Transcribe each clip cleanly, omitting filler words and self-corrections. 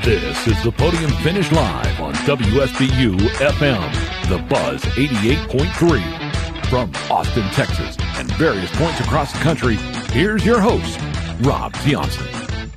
This is the Podium Finish Live on WSBU FM, The Buzz 88.3. From Austin, Texas, and various points across the country, here's your host, Rob Tiongson.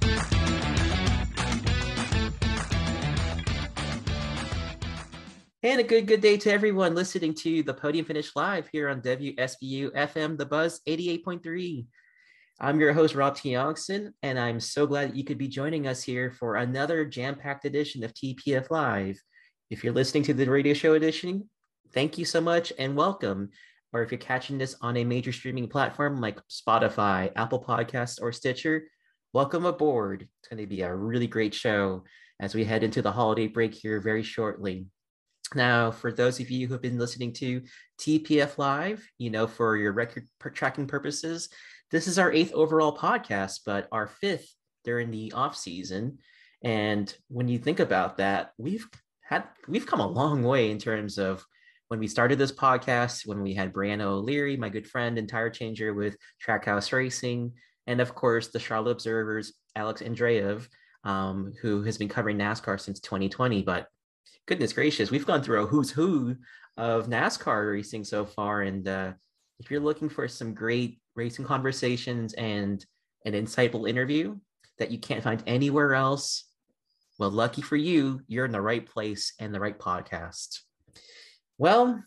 And a good day to everyone listening to the Podium Finish Live here on WSBU FM, The Buzz 88.3. I'm your host, Rob Tiongson, and I'm so glad that you could be joining us here for another jam-packed edition of TPF Live. If you're listening to the radio show edition, thank you so much and welcome. Or if you're catching this on a major streaming platform like Spotify, Apple Podcasts, or Stitcher, welcome aboard. It's going to be a really great show as we head into the holiday break here very shortly. Now, for those of you who have been listening to TPF Live, for your record tracking purposes, this is our 8th overall podcast, but our 5th during the off season. And when you think about that, we've come a long way in terms of when we started this podcast, when we had Brianna O'Leary, my good friend and tire changer with Trackhouse Racing, and of course the Charlotte Observer's Alex Andreev, who has been covering NASCAR since 2020. But goodness gracious, we've gone through a who's who of NASCAR racing so far. And if you're looking for some great racing conversations and an insightful interview that you can't find anywhere else, well, lucky for you, you're in the right place and the right podcast. Well,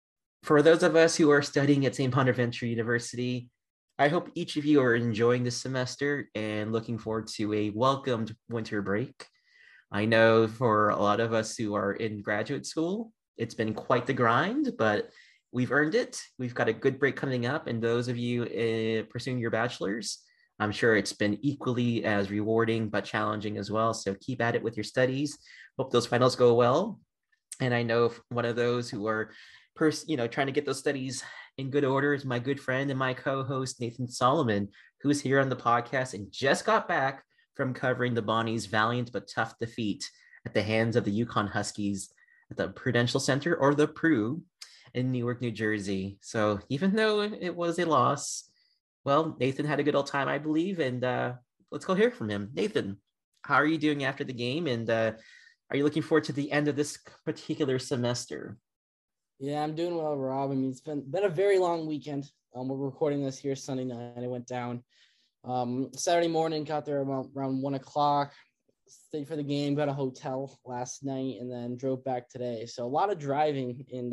for those of us who are studying at St. Bonaventure University, I hope each of you are enjoying this semester and looking forward to a welcomed winter break. I know for a lot of us who are in graduate school, it's been quite the grind, but we've earned it. We've got a good break coming up. And those of you pursuing your bachelor's, I'm sure it's been equally as rewarding, but challenging as well. So keep at it with your studies. Hope those finals go well. And I know one of those who are, trying to get those studies in good order is my good friend and my co-host, Nathan Solomon, who's here on the podcast and just got back from covering the Bonnies' valiant but tough defeat at the hands of the Yukon Huskies at the Prudential Center, or the Pru, in Newark, New Jersey. So even though it was a loss, well, Nathan had a good old time, I believe, and let's go hear from him. Nathan, how are you doing after the game, and are you looking forward to the end of this particular semester? Yeah, I'm doing well, Rob. I mean, it's been a very long weekend. We're recording this here Sunday night. I went down Saturday morning, got there around 1 o'clock, stayed for the game, got a hotel last night, and then drove back today. So a lot of driving in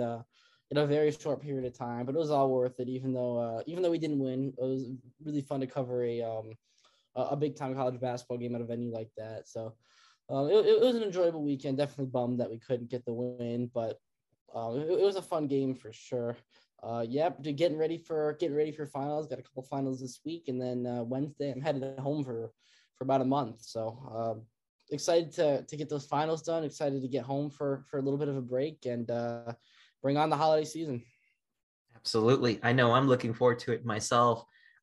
a very short period of time, but it was all worth it. Even though we didn't win, it was really fun to cover a big time college basketball game at a venue like that. So it was an enjoyable weekend. Definitely bummed that we couldn't get the win, but it was a fun game for sure. Getting ready for finals. Got a couple finals this week, and then Wednesday I'm headed home for about a month. So excited to get those finals done. Excited to get home for a little bit of a break and bring on the holiday season. Absolutely. I know I'm looking forward to it myself.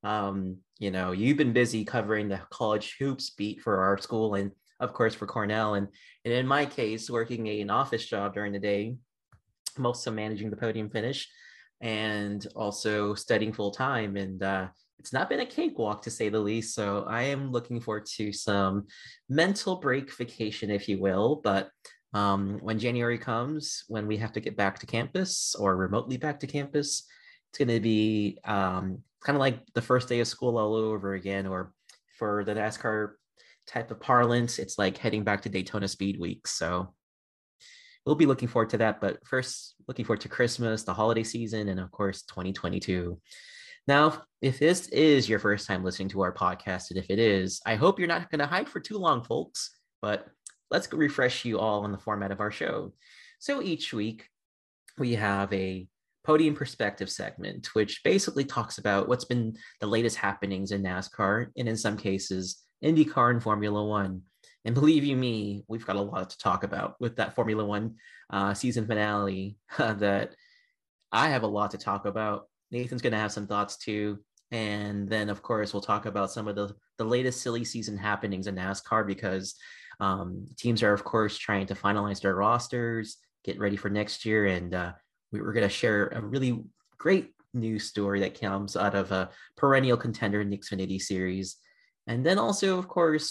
You've been busy covering the college hoops beat for our school and of course for Cornell. And in my case, working an office job during the day, I'm also managing the Podium Finish and also studying full time. And it's not been a cakewalk to say the least. So I am looking forward to some mental break vacation, if you will. But when January comes, when we have to get back to campus or remotely back to campus, it's going to be kind of like the first day of school all over again, or for the NASCAR type of parlance, it's like heading back to Daytona Speed Week. So we'll be looking forward to that. But first, looking forward to Christmas, the holiday season, and of course, 2022. Now, if this is your first time listening to our podcast, and if it is, I hope you're not going to hide for too long, folks. But let's refresh you all on the format of our show. So each week, we have a Podium Perspective segment, which basically talks about what's been the latest happenings in NASCAR, and in some cases, IndyCar and Formula One. And believe you me, we've got a lot to talk about with that Formula One season finale that I have a lot to talk about. Nathan's going to have some thoughts too. And then, of course, we'll talk about some of the latest silly season happenings in NASCAR because teams are, of course, trying to finalize their rosters, get ready for next year. And we're going to share a really great news story that comes out of a perennial contender in the Xfinity Series. And then also, of course,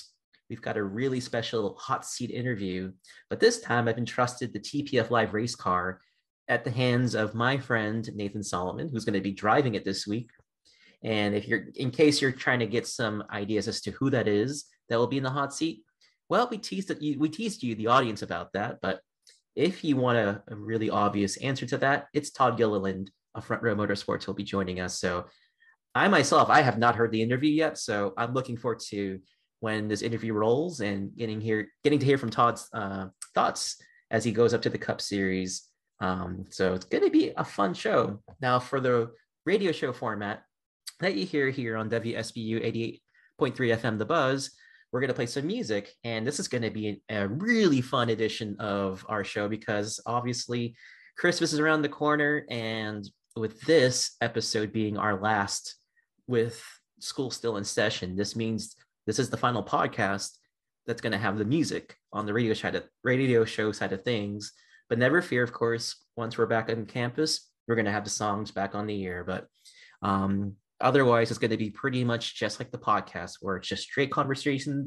we've got a really special hot seat interview. But this time I've entrusted the TPF Live race car at the hands of my friend Nathan Solomon, who's going to be driving it this week. And in case you're trying to get some ideas as to who that is that will be in the hot seat, well, we teased you, the audience, about that. But if you want a really obvious answer to that, it's Todd Gilliland of Front Row Motorsports who'll be joining us. So I have not heard the interview yet, so I'm looking forward to when this interview rolls and getting to hear from Todd's thoughts as he goes up to the Cup Series. So it's going to be a fun show. Now, for the radio show format that you hear here on WSBU 88.3 FM The Buzz, we're going to play some music, and this is going to be a really fun edition of our show because obviously Christmas is around the corner, and with this episode being our last with school still in session, this means this is the final podcast that's going to have the music on the radio show side of things. But never fear, of course, once we're back on campus, we're going to have the songs back on the air. But otherwise, it's going to be pretty much just like the podcast, where it's just straight conversations,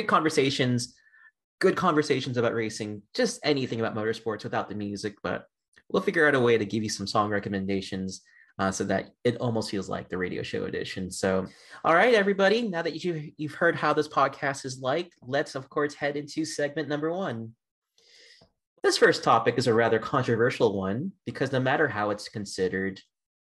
good conversations about racing, just anything about motorsports without the music. But we'll figure out a way to give you some song recommendations so that it almost feels like the radio show edition. So, all right, everybody, now that you've heard how this podcast is like, let's, of course, head into segment number 1. This first topic is a rather controversial one because no matter how it's considered,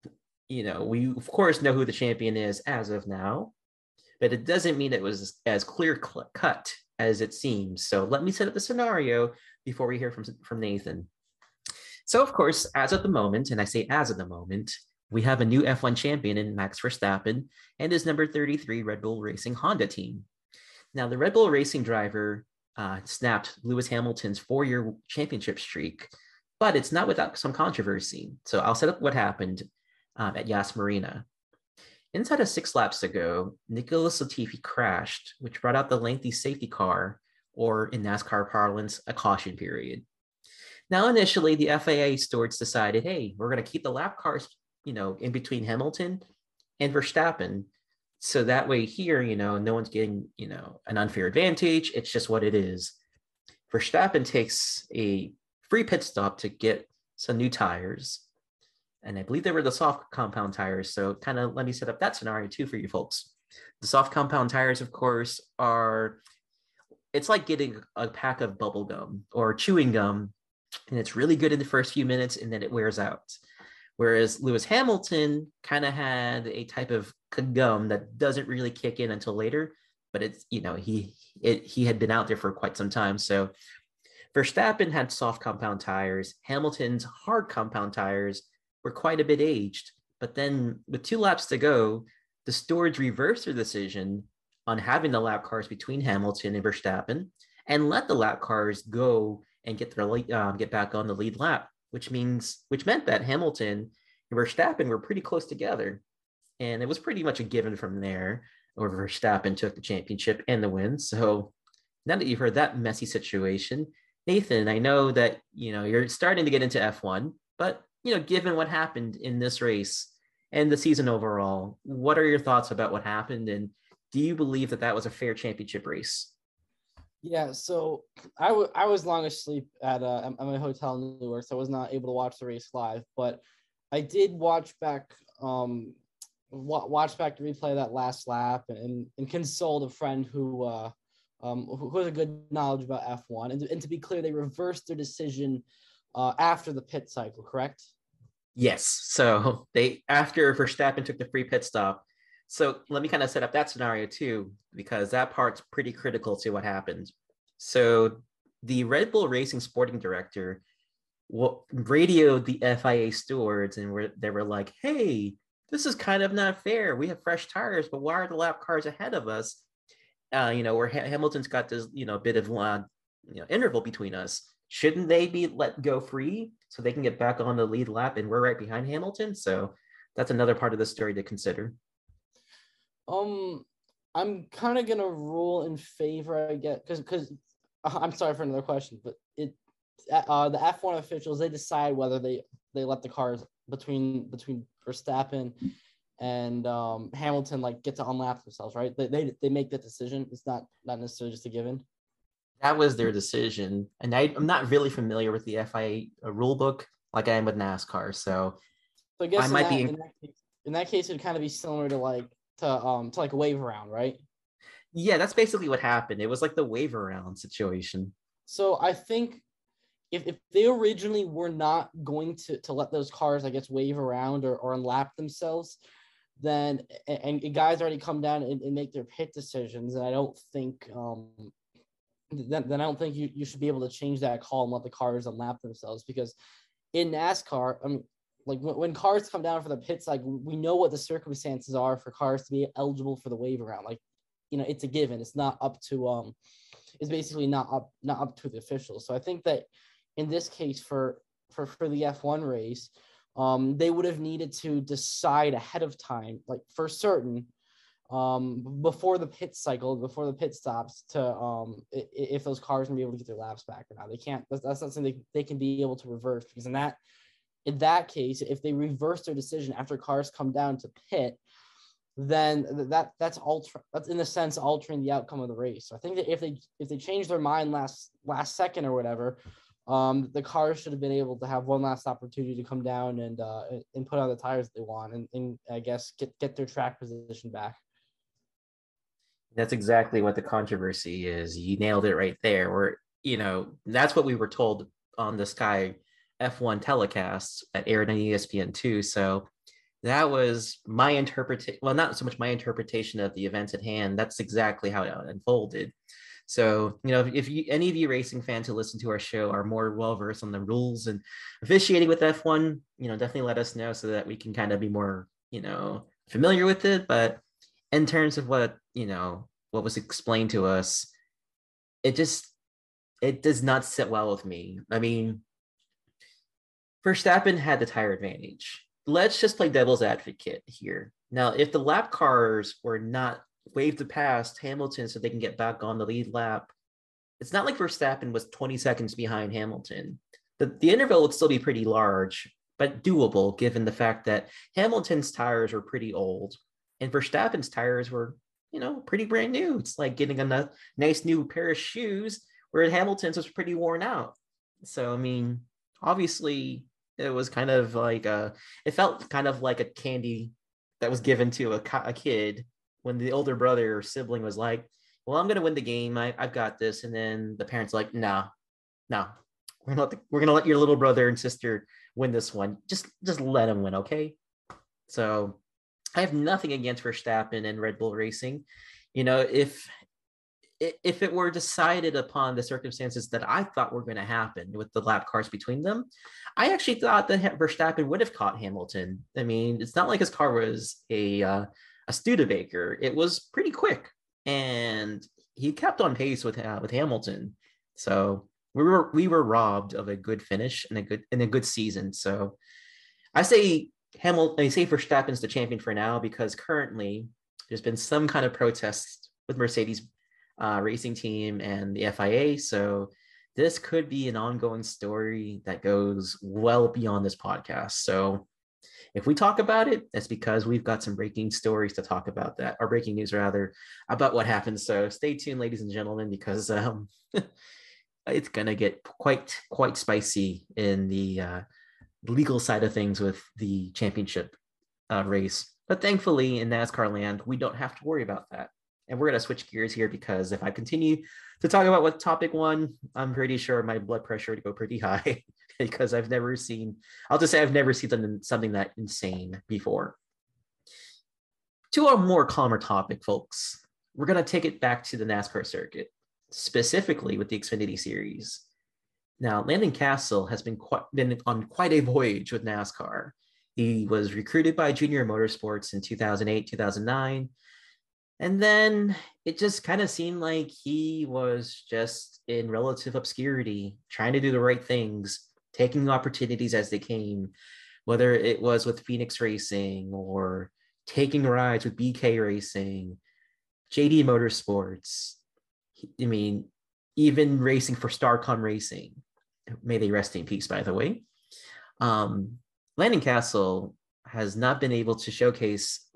we, of course, know who the champion is as of now, but it doesn't mean it was as clear-cut as it seems. So let me set up the scenario before we hear from Nathan. So, of course, as of the moment, and I say as of the moment, we have a new F1 champion in Max Verstappen and his number 33 Red Bull Racing Honda team. Now, the Red Bull Racing driver snapped Lewis Hamilton's 4-year championship streak, but it's not without some controversy. So I'll set up what happened at Yas Marina. Inside of 6 laps to go, Nicholas Latifi crashed, which brought out the lengthy safety car, or in NASCAR parlance, a caution period. Now, initially, the FIA stewards decided, hey, we're going to keep the lap cars, in between Hamilton and Verstappen. So that way here, no one's getting, an unfair advantage. It's just what it is. Verstappen takes a free pit stop to get some new tires. And I believe they were the soft compound tires. So kind of let me set up that scenario too for you folks. The soft compound tires, of course, it's like getting a pack of bubble gum or chewing gum, and it's really good in the first few minutes and then it wears out. Whereas Lewis Hamilton kind of had a type of gum that doesn't really kick in until later, but it's, he had been out there for quite some time. So Verstappen had soft compound tires. Hamilton's hard compound tires were quite a bit aged. But then with 2 laps to go, the stewards reversed their decision on having the lap cars between Hamilton and Verstappen and let the lap cars go and get back on the lead lap, which meant that Hamilton and Verstappen were pretty close together. And it was pretty much a given from there, where Verstappen took the championship and the win. So now that you've heard that messy situation, Nathan, I know that, you're starting to get into F1, but, given what happened in this race and the season overall, what are your thoughts about what happened? And do you believe that was a fair championship race? Yeah, so I was long asleep at my hotel in Newark, so I was not able to watch the race live. But I did watch back the replay of that last lap and consoled a friend who has a good knowledge about F1. And to be clear, they reversed their decision after the pit cycle, correct? Yes. So after Verstappen took the free pit stop. So let me kind of set up that scenario too, because that part's pretty critical to what happened. So the Red Bull Racing sporting director radioed the FIA stewards, and they were like, hey, this is kind of not fair. We have fresh tires, but why are the lap cars ahead of us? Where Hamilton's got this, bit of interval between us. Shouldn't they be let go free so they can get back on the lead lap and we're right behind Hamilton? So that's another part of the story to consider. I'm kind of gonna rule in favor, I guess, because I'm sorry for another question, but the F1 officials, they decide whether they let the cars between Verstappen and Hamilton like get to unlap themselves, right? They make that decision. It's not necessarily just a given. That was their decision, and I'm not really familiar with the FIA rule book like I am with NASCAR, so I guess I might be in that case it'd kind of be similar to like a wave around, right? Yeah, that's basically what happened. It was like the wave around situation. So I think if they originally were not going to let those cars, I guess, wave around or unlap themselves, then and guys already come down and make their pit decisions, and I don't think then I don't think you should be able to change that call and let the cars unlap themselves, because in NASCAR, I mean, like when cars come down for the pits, like we know what the circumstances are for cars to be eligible for the wave around. Like, you know, it's a given. It's not up to it's basically not up to the officials. So I think that in this case for the F1 race, they would have needed to decide ahead of time, like for certain, before the pit cycle, before the pit stops, to if those cars can be able to get their laps back or not. They can't. That's not something they can be able to reverse, because in that case, if they reverse their decision after cars come down to pit, then that's in a sense altering the outcome of the race. So I think that if they change their mind last second or whatever, the cars should have been able to have one last opportunity to come down and put on the tires they want, and I guess get their track position back. That's exactly what the controversy is. You nailed it right there. Where, you know, that's what we were told on the Sky F1 telecasts that aired on ESPN2. So that was my interpretation. Well, not so much my interpretation of the events at hand. That's exactly how it unfolded. So, you know, if any of you racing fans who listen to our show are more well-versed on the rules and officiating with F1, you know, definitely let us know so that we can kind of be more, you know, familiar with it. But in terms of what was explained to us, it does not sit well with me. I mean, Verstappen had the tire advantage. Let's just play devil's advocate here. Now, if the lap cars were not waved past Hamilton so they can get back on the lead lap, it's not like Verstappen was 20 seconds behind Hamilton. The interval would still be pretty large, but doable given the fact that Hamilton's tires were pretty old and Verstappen's tires were, you know, pretty brand new. It's like getting a nice new pair of shoes, where Hamilton's was pretty worn out. So, I mean, obviously it was kind of like it felt kind of like a candy that was given to a kid when the older brother or sibling was like, well, I'm going to win the game. I've got this. And then the parents like, no, we're going to let your little brother and sister win this one. Just let them win. Okay. So I have nothing against Verstappen and Red Bull Racing. You know, if it were decided upon the circumstances that I thought were going to happen with the lap cars between them, I actually thought that Verstappen would have caught Hamilton. I mean, it's not like his car was a Studebaker. It was pretty quick, and he kept on pace with Hamilton. So we were robbed of a good finish and a good season. So I say Verstappen's the champion for now, because currently there's been some kind of protest with Mercedes racing team and the FIA. So this could be an ongoing story that goes well beyond this podcast. So if we talk about it, that's because we've got some breaking stories to talk about that, or breaking news rather, about what happened. So stay tuned, ladies and gentlemen, because it's gonna get quite spicy in the legal side of things with the championship race. But thankfully in NASCAR land, we don't have to worry about that. And we're going to switch gears here, because if I continue to talk about what topic one, I'm pretty sure my blood pressure would go pretty high, because I've never seen something that insane before. To a more calmer topic, folks, we're going to take it back to the NASCAR circuit, specifically with the Xfinity Series. Now, Landon Cassill has been on quite a voyage with NASCAR. He was recruited by Junior Motorsports in 2008, 2009. And then it just kind of seemed like he was just in relative obscurity, trying to do the right things, taking opportunities as they came, whether it was with Phoenix Racing or taking rides with BK Racing, JD Motorsports. I mean, even racing for Starcom Racing. May they rest in peace, by the way. Landon Cassill has not been able to showcase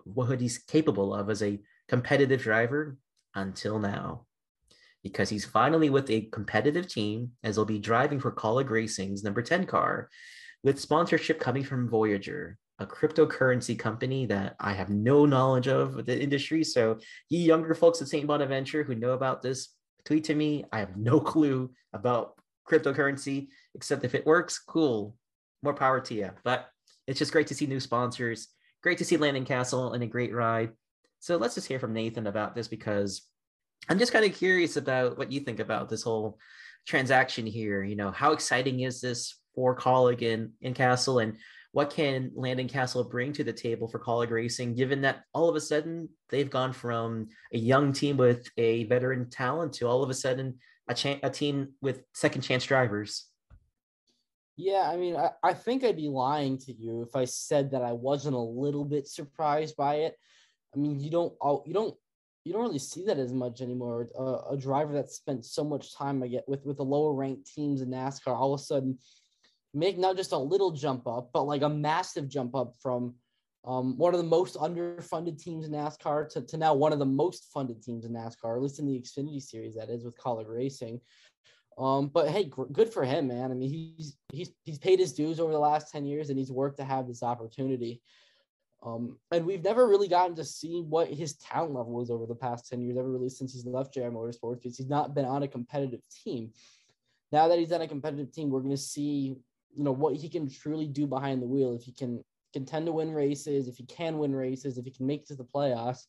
what he's capable of as a competitive driver until now, because he's finally with a competitive team as he'll be driving for Kaulig Racing's number 10 car with sponsorship coming from Voyager, a cryptocurrency company that I have no knowledge of the industry. So you younger folks at St. Bonaventure who know about this, tweet to me. I have no clue about cryptocurrency, except if it works, cool. More power to you. But it's just great to see new sponsors. Great to see Landon Castle in a great ride. So let's just hear from Nathan about this, because I'm just kind of curious about what you think about this whole transaction here. You know, how exciting is this for Kaulig and Castle, and what can Landon Castle bring to the table for Kaulig Racing, given that all of a sudden they've gone from a young team with a veteran talent to all of a sudden a team with second chance drivers? Yeah, I mean, I think I'd be lying to you if I said that I wasn't a little bit surprised by it. I mean, you don't really see that as much anymore. A driver that spent so much time, I get with the lower ranked teams in NASCAR, all of a sudden make not just a little jump up, but like a massive jump up from one of the most underfunded teams in NASCAR to now one of the most funded teams in NASCAR, at least in the Xfinity Series, that is, with Kaulig Racing. But hey, good for him, man. I mean, he's paid his dues over the last 10 years, and he's worked to have this opportunity. And we've never really gotten to see what his talent level was over the past 10 years, ever really since he's left JR Motorsports, because he's not been on a competitive team. Now that he's on a competitive team, we're going to see, you know, what he can truly do behind the wheel. If he can contend to win races, if he can win races, if he can make it to the playoffs.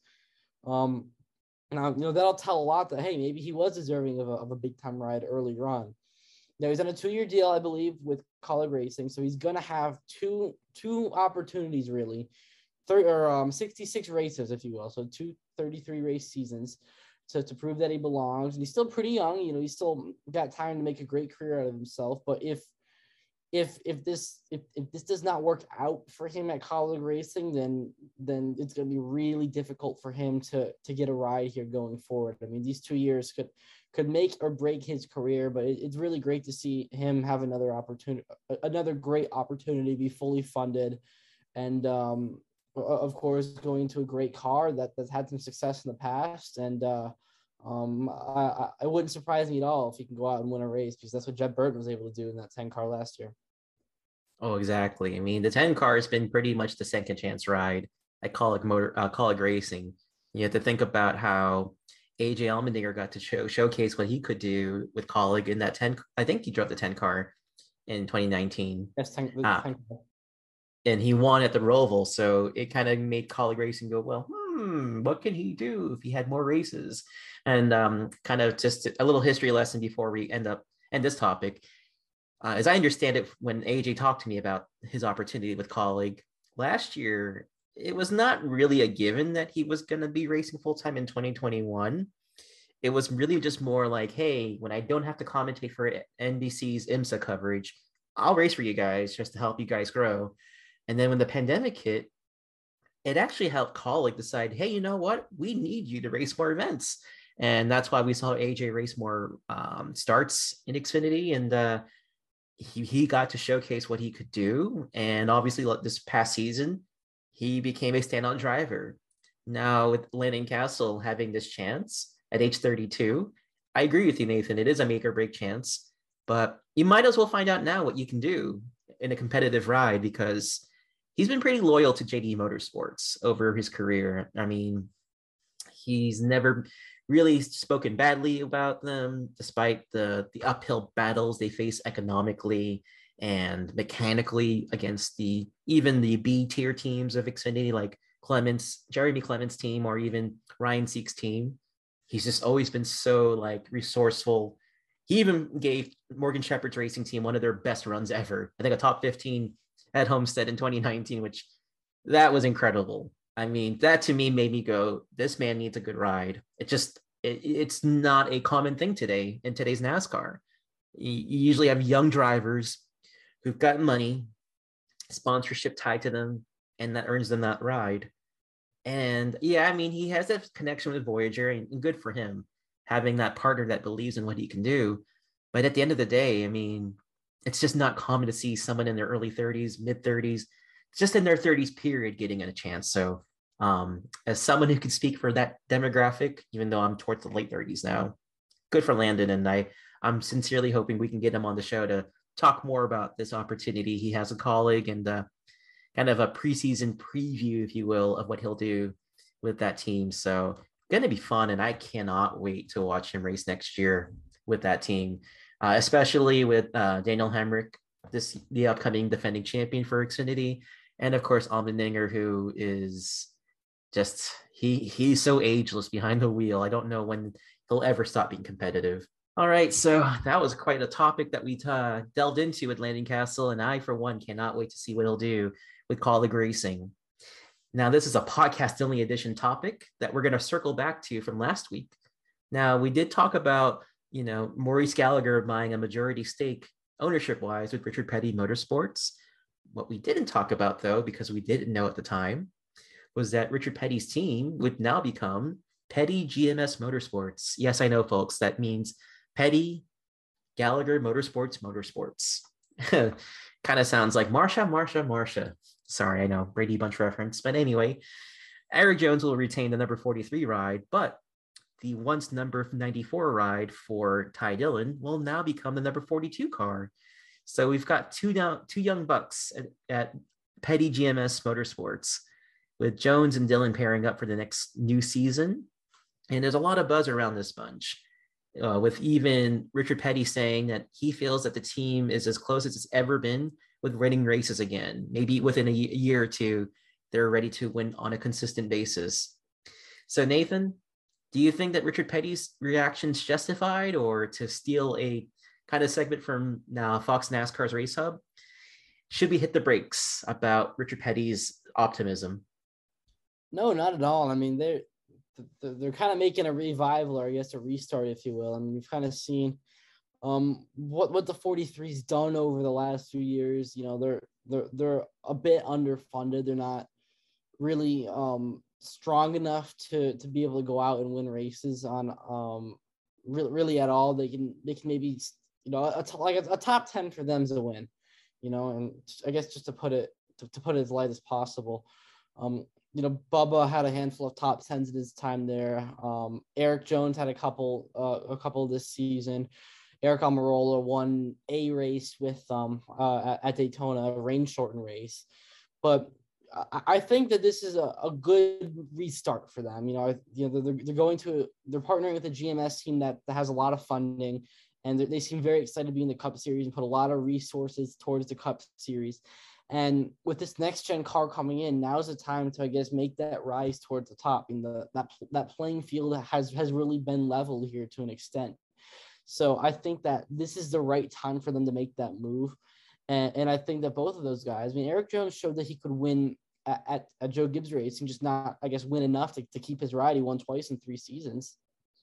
Now, you know, that'll tell a lot that, hey, maybe he was deserving of a big time ride earlier on. Now, he's on a 2-year deal, I believe, with Kaulig Racing. So he's going to have two opportunities, really. 66 races, if you will. So 2 33 race seasons to prove that he belongs. And he's still pretty young. You know, he's still got time to make a great career out of himself. But if this does not work out for him at Kaulig Racing, then it's going to be really difficult for him to get a ride here going forward. I mean, these 2 years could make or break his career, but it's really great to see him have another great opportunity, be fully funded, and of course going to a great car that's had some success in the past. And I wouldn't surprise me at all if he can go out and win a race, because that's what Jeb Burton was able to do in that 10 car last year. Oh, exactly. I mean, the 10 car has been pretty much the second chance ride at Kaulig Racing. You have to think about how AJ Allmendinger got to showcase what he could do with Kaulig in that 10. I think he drove the 10 car in 2019. Yes, 10 car. And he won at the Roval. So it kind of made Kaulig Racing go, well, what can he do if he had more races? And kind of just a little history lesson before we end this topic. As I understand it, when AJ talked to me about his opportunity with Kaulig last year, it was not really a given that he was going to be racing full-time in 2021. It was really just more like, hey, when I don't have to commentate for NBC's IMSA coverage, I'll race for you guys just to help you guys grow. And then when the pandemic hit, it actually helped Kaulig decide, hey, you know what? We need you to race more events. And that's why we saw AJ race more starts in Xfinity. And he got to showcase what he could do. And obviously, this past season, he became a standout driver. Now, with Landon Castle having this chance at age 32, I agree with you, Nathan. It is a make or break chance. But you might as well find out now what you can do in a competitive ride, because he's been pretty loyal to JD Motorsports over his career. I mean, he's never really spoken badly about them, despite the uphill battles they face economically and mechanically against even the B tier teams of Xfinity, like Jeremy Clements' team, or even Ryan Seek's team. He's just always been so resourceful. He even gave Morgan Shepherd's racing team one of their best runs ever. I think a top 15 at Homestead in 2019, which that was incredible. I mean, that to me made me go, this man needs a good ride. It's not a common thing today in today's NASCAR. You usually have young drivers who've got money, sponsorship tied to them, and that earns them that ride. And yeah, I mean, he has that connection with Voyager, and good for him, having that partner that believes in what he can do. But at the end of the day, I mean, it's just not common to see someone in their early 30s, mid 30s, just in their 30s period, getting a chance. So As someone who can speak for that demographic, even though I'm towards the late 30s now, good for Landon. And I'm sincerely hoping we can get him on the show to talk more about this opportunity. He has a colleague and kind of a preseason preview, if you will, of what he'll do with that team. So going to be fun. And I cannot wait to watch him race next year with that team, especially with Daniel Hemrick, the upcoming defending champion for Xfinity. And of course, Allmendinger, who is just, he's so ageless behind the wheel. I don't know when he'll ever stop being competitive. All right, so that was quite a topic that we delved into with Landon Cassill, and I, for one, cannot wait to see what he'll do with Kaulig Racing. Now, this is a podcast-only edition topic that we're going to circle back to from last week. Now, we did talk about, Maurice Gallagher buying a majority stake ownership-wise with Richard Petty Motorsports. What we didn't talk about, though, because we didn't know at the time, was that Richard Petty's team would now become Petty GMS Motorsports. Yes, I know, folks, that means Petty Gallagher Motorsports. Kind of sounds like Marsha. Sorry, I know, Brady Bunch reference. But anyway, Eric Jones will retain the number 43 ride, but the once number 94 ride for Ty Dillon will now become the number 42 car. So we've got two young bucks at Petty GMS Motorsports, with Jones and Dillon pairing up for the next new season. And there's a lot of buzz around this bunch, with even Richard Petty saying that he feels that the team is as close as it's ever been with winning races again. Maybe within a year or two, they're ready to win on a consistent basis. So Nathan, do you think that Richard Petty's reaction is justified, or to steal a kind of segment from now Fox NASCAR's Race Hub, should we hit the brakes about Richard Petty's optimism? No, not at all. I mean, they're kind of making a revival, or I guess a restart, if you will. I mean, we've kind of seen what the 43's done over the last few years. They're a bit underfunded. They're not really strong enough to be able to go out and win races on really at all. They can maybe a top 10 for them is a win, and I guess just to put it as light as possible. Bubba had a handful of top 10s in his time there. Eric Jones had a couple this season. Eric Almirola won a race with at Daytona, a rain shortened race. But I think that this is a good restart for them. They're partnering with a GMS team that has a lot of funding, and they seem very excited to be in the Cup Series and put a lot of resources towards the Cup Series. And with this next gen car coming in, now's the time to, I guess, make that rise towards the top. And that playing field has really been leveled here to an extent. So I think that this is the right time for them to make that move. And I think that both of those guys, Eric Jones showed that he could win at Joe Gibbs Racing, just not, I guess, win enough to keep his ride. He won twice in 3 seasons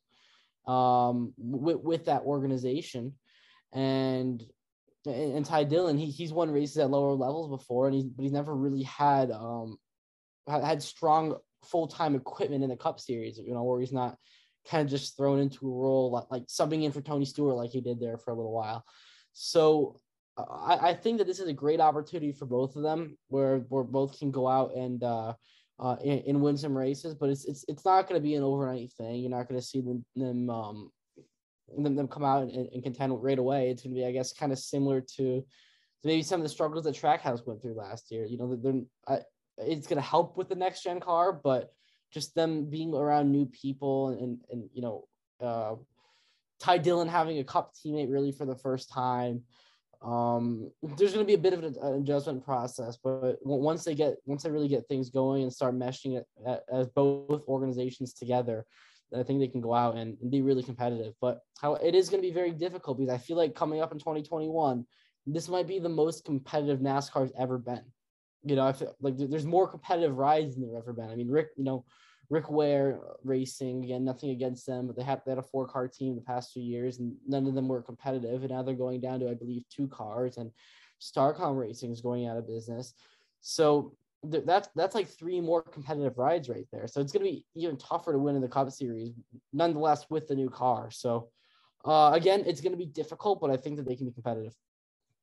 with that organization. And Ty Dillon, he's won races at lower levels before, but he's never really had strong full-time equipment in the Cup Series, where he's not kind of just thrown into a role like subbing in for Tony Stewart like he did there for a little while. So I think that this is a great opportunity for both of them, where both can go out and win some races. But it's not going to be an overnight thing. You're not going to see them come out and contend right away. It's going to be, I guess, kind of similar to maybe some of the struggles that Trackhouse went through last year. It's going to help with the next gen car, but just them being around new people and Ty Dillon having a Cup teammate really for the first time. There's going to be a bit of an adjustment process, but once they really get things going and start meshing it as both organizations together, I think they can go out and be really competitive. But how it is going to be very difficult, because I feel like coming up in 2021, this might be the most competitive NASCAR's ever been. I feel like there's more competitive rides than there ever been. I mean, Rick Ware Racing, again, nothing against them, but they had a 4-car team the past 2 years, and none of them were competitive. And now they're going down to, I believe, 2 cars, and Starcom Racing is going out of business. So that's like 3 more competitive rides right there. So it's going to be even tougher to win in the Cup Series, nonetheless, with the new car. So again, it's going to be difficult, but I think that they can be competitive.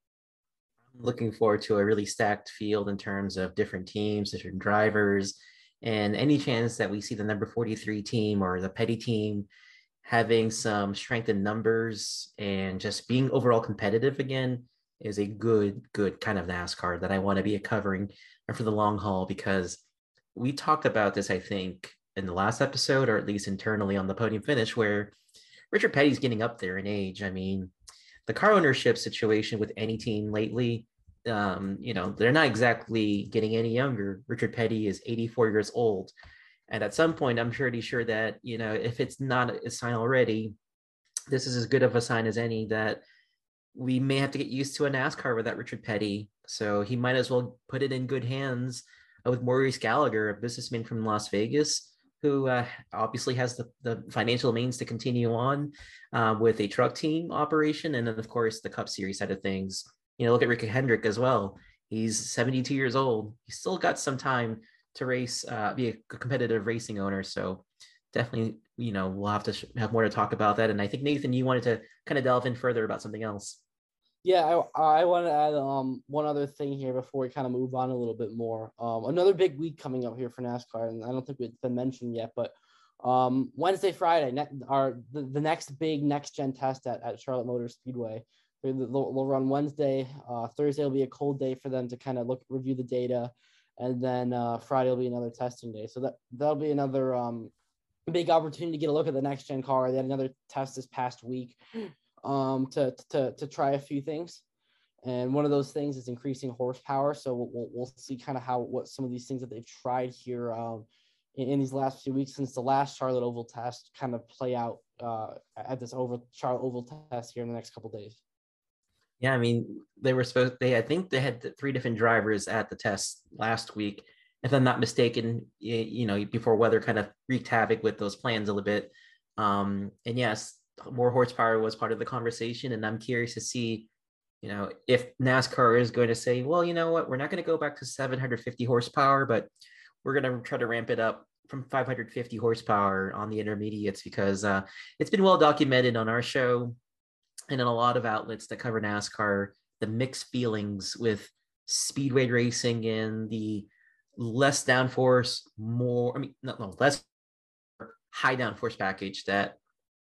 I'm looking forward to a really stacked field in terms of different teams, different drivers, And any chance that we see the number 43 team or the Petty team having some strength in numbers and just being overall competitive again is a good kind of NASCAR that I want to be covering for the long haul, because we talked about this, I think, in the last episode, or at least internally on the Podium Finish, where Richard Petty's getting up there in age. I mean, the car ownership situation with any team lately, they're not exactly getting any younger. Richard Petty is 84 years old. And at some point, I'm pretty sure that, if it's not a sign already, this is as good of a sign as any that we may have to get used to a NASCAR without Richard Petty. So he might as well put it in good hands with Maurice Gallagher, a businessman from Las Vegas, who obviously has the financial means to continue on with a truck team operation. And then, of course, the Cup Series side of things. Look at Ricky Hendrick as well. He's 72 years old. He's still got some time to race, be a competitive racing owner. So definitely, we'll have to have more to talk about that. And I think, Nathan, you wanted to kind of delve in further about something else. Yeah, I want to add one other thing here before we kind of move on a little bit more. Another big week coming up here for NASCAR, and I don't think it's been mentioned yet, but Wednesday, Friday are the next big next-gen test at Charlotte Motor Speedway. They'll run Wednesday. Thursday will be a cold day for them to kind of review the data, and then Friday will be another testing day. So that'll be another big opportunity to get a look at the next-gen car. They had another test this past week. To try a few things, and one of those things is increasing horsepower. So we'll see kind of what some of these things that they've tried here in these last few weeks since the last Charlotte Oval test kind of play out at this Charlotte Oval test here in the next couple of days. Yeah, I mean, I think they had 3 different drivers at the test last week, if I'm not mistaken. Before weather kind of wreaked havoc with those plans a little bit. And yes, more horsepower was part of the conversation, and I'm curious to see, if NASCAR is going to say, well, you know what, we're not going to go back to 750 horsepower, but we're going to try to ramp it up from 550 horsepower on the intermediates, because it's been well documented on our show and in a lot of outlets that cover NASCAR, the mixed feelings with speedway racing and the less downforce, less high downforce package that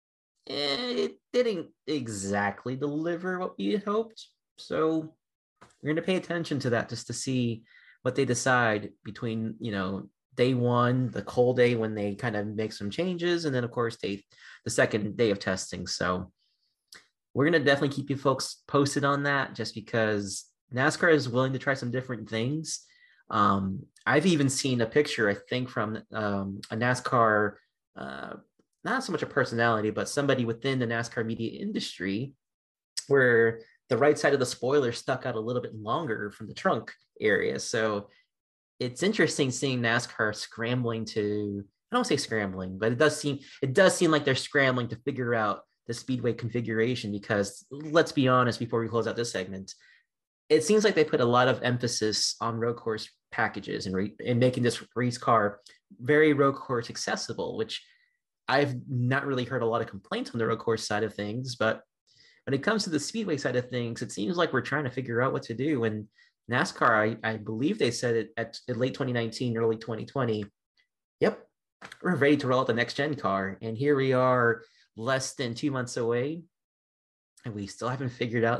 it didn't exactly deliver what we had hoped. So we're going to pay attention to that just to see what they decide between, day one, the cold day when they kind of make some changes, and then, of course, the second day of testing. So we're going to definitely keep you folks posted on that, just because NASCAR is willing to try some different things. I've even seen a picture, I think, from a NASCAR not so much a personality, but somebody within the NASCAR media industry, where the right side of the spoiler stuck out a little bit longer from the trunk area. So it's interesting seeing NASCAR scrambling to, I don't say scrambling, but it does seem like they're scrambling to figure out the speedway configuration, because let's be honest, before we close out this segment, it seems like they put a lot of emphasis on road course packages and making this race car very road course accessible, which I've not really heard a lot of complaints on the road course side of things. But when it comes to the speedway side of things, it seems like we're trying to figure out what to do. And NASCAR, I believe they said it at late 2019, early 2020. Yep, we're ready to roll out the next gen car. And here we are less than 2 months away, and we still haven't figured out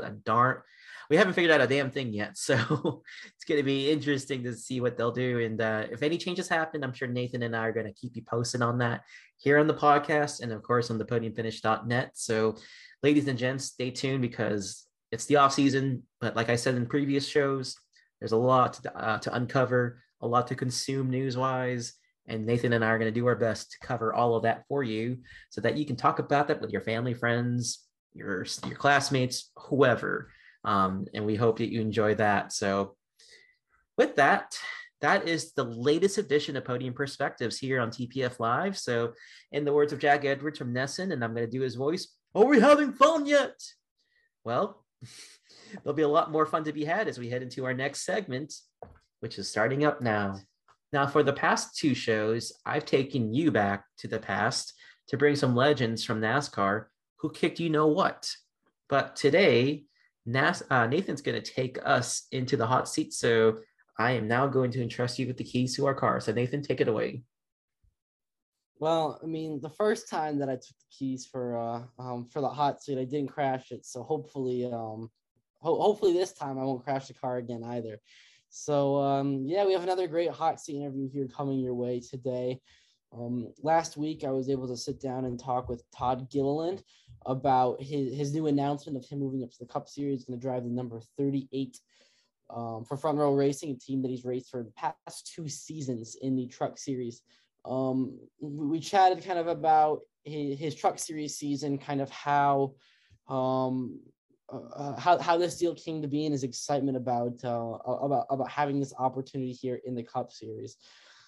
a damn thing yet. So it's going to be interesting to see what they'll do. And if any changes happen, I'm sure Nathan and I are going to keep you posted on that here on the podcast, and of course on the podiumfinish.net. So ladies and gents, stay tuned, because it's the off season. But like I said in previous shows, there's a lot to uncover, a lot to consume news wise. And Nathan and I are going to do our best to cover all of that for you, so that you can talk about that with your family, friends, your classmates, whoever. And we hope that you enjoy that. So with that, that is the latest edition of Podium Perspectives here on TPF Live. So in the words of Jack Edwards from Nesson, and I'm going to do his voice, are we having fun yet? Well, there'll be a lot more fun to be had as we head into our next segment, which is starting up now. Now, for the past 2 shows, I've taken you back to the past to bring some legends from NASCAR who kicked you know what. But today, Nathan's going to take us into the hot seat. So I am now going to entrust you with the keys to our car. So Nathan, take it away. Well, I mean, the first time that I took the keys for the hot seat, I didn't crash it. So hopefully, hopefully this time I won't crash the car again either. So yeah, we have another great hot seat interview here coming your way today. Last week, I was able to sit down and talk with Todd Gilliland about his new announcement of him moving up to the Cup Series. He's going to drive the number 38 for Front Row Racing, a team that he's raced for the past 2 seasons in the Truck Series. We chatted kind of about his Truck Series season, kind of how this deal came to be and his excitement about having this opportunity here in the Cup Series.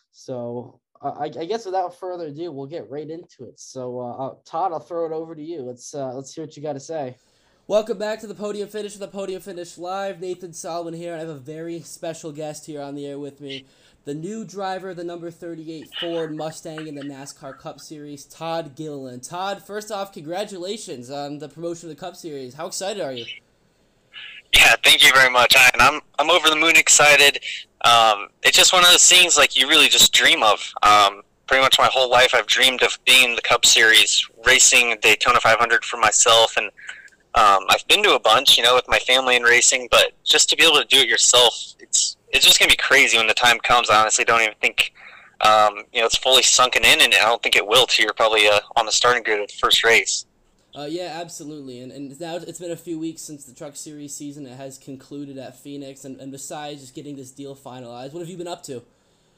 So I guess without further ado, we'll get right into it. So Todd, I'll throw it over to you. Let's hear what you got to say. Welcome back to the Podium Finish of the Podium Finish Live. Nathan Solomon here. I have a very special guest here on the air with me. The new driver, the number 38 Ford Mustang in the NASCAR Cup Series, Todd Gilliland. Todd, first off, congratulations on the promotion of the Cup Series. How excited are you? Yeah, thank you very much. And I'm over the moon excited. It's just one of those things like you really just dream of. Pretty much my whole life I've dreamed of being in the Cup Series, racing Daytona 500 for myself, and I've been to a bunch, with my family and racing, but just to be able to do it yourself, it's just going to be crazy when the time comes. I honestly don't even think, it's fully sunken in, and I don't think it will till you're probably on the starting grid of the first race. Yeah, absolutely. And now it's been a few weeks since the Truck Series season. It has concluded at Phoenix, and besides just getting this deal finalized, what have you been up to?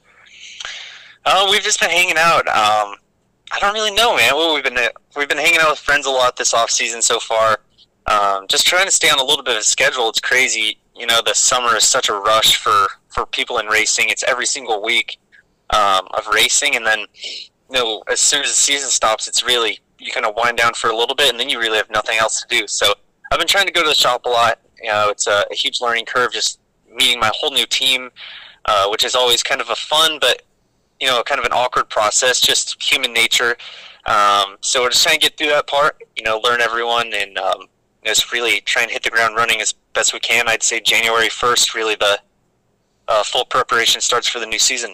We've just been hanging out. I don't really know, man. Well, we've been hanging out with friends a lot this off season so far. Just trying to stay on a little bit of a schedule. It's crazy. The summer is such a rush for people in racing. It's every single week of racing, and then as soon as the season stops, it's really you kind of wind down for a little bit, and then you really have nothing else to do. So I've been trying to go to the shop a lot. It's a huge learning curve, just meeting my whole new team, which is always kind of a fun but kind of an awkward process, just human nature. So we're just trying to get through that part, learn everyone, and just really try and hit the ground running as best we can. I'd say January 1st, really the full preparation starts for the new season.